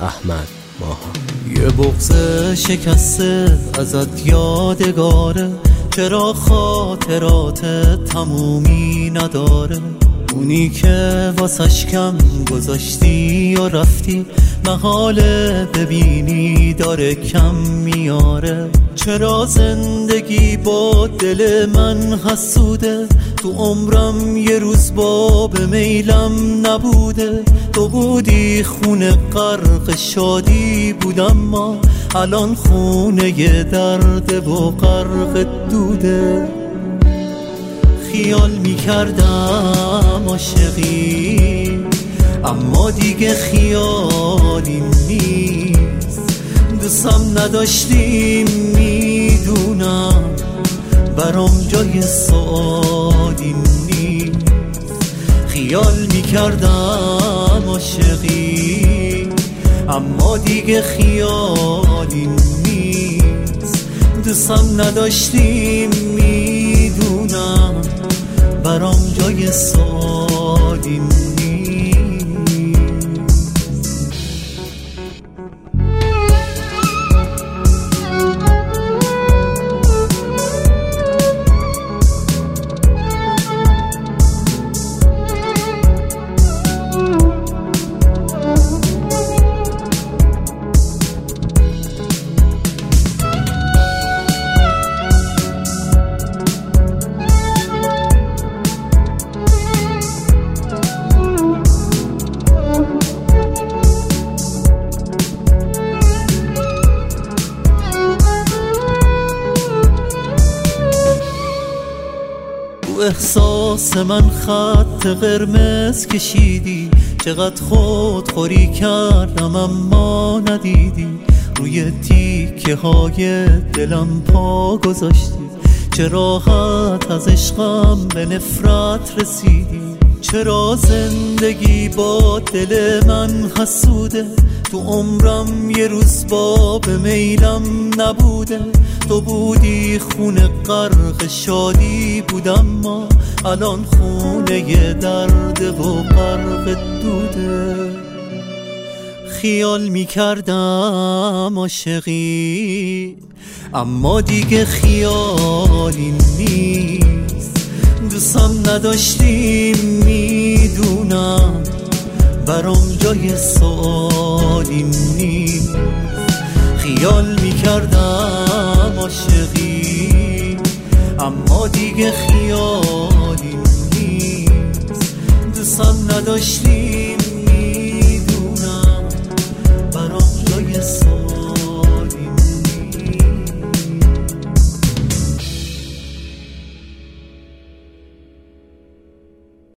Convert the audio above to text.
احمد ماها. یه بغض شکسته ازت یادگاره، چرا خاطرات تمومی نداره؟ اونی که واسش کم گذاشتی و رفتی، محاله ببینی داره کم میاره. چرا زندگی با دل من حسوده؟ تو عمرم یه روز باب میلم نبوده. تو بودی خونه غرق شادی بودم، ما الان خونه درد و غرق دوده. خیال میکردم عاشقی، اما دیگه خیالی نیست. دوستم نداشتیم میدونم، برام جای سوالی نیست. خیال میکردم عاشقی، اما دیگه خیالی نیست. دوستم نداشتیم میدونم، برام جای سوالی نیست. احساس من خط قرمز کشیدی، چقدر خودخوری کردم اما ندیدی. روی تیکه های دلم پا گذاشتی، چه راحت از عشقم به نفرت رسیدی. چرا زندگی با دل من حسوده؟ تو عمرم یه روز باب میلم نبوده. تو بودی خونه غرق شادی بودم، ما الان خونه درد و غرق دوده. خیال میکردم عاشقی، اما دیگه خیالی نیست. دوستم نداشتیم میدونم، برام جای سوالی نیست. خیال میکردم عاشقی، اما دیگه خیالی نیست. دوستم نداشتیم